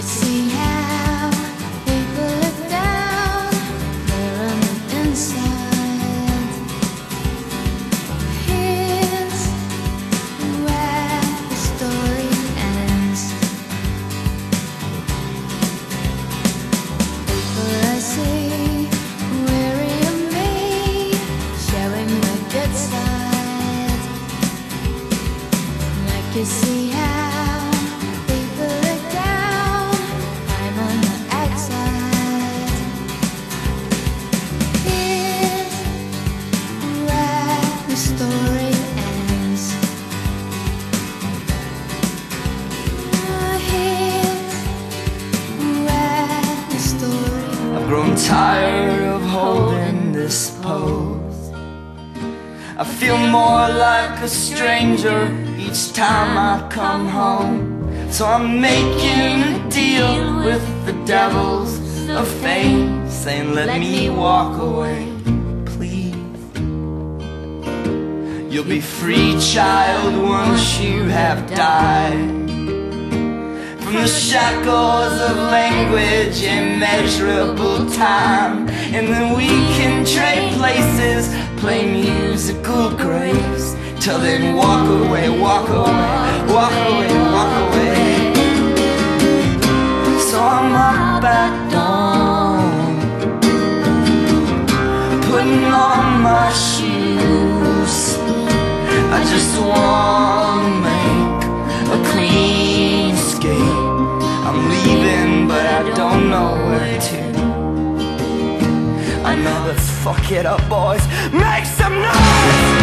can see how people look down there on the inside. Here's where the story ends. People I see weary of me, showing my good side. And I can see how people look down, I'm on the outside. Here's where the story ends. Here's where the story ends. I've grown tired of holding this pose. I feel more like a stranger each time I come home. So I'm making a deal with the devils of fate, saying let me walk away, please. You'll be free, child, once you have died from the shackles of language, immeasurable time. And then we can trade places, play musical graves. Till then, walk away, walk away, walk away, walk away. So I'm up at dawn, putting on my shoes. I just wanna make a clean escape. I'm leaving, but I don't know where to. I know, let's fuck it up, boys. Make some noise!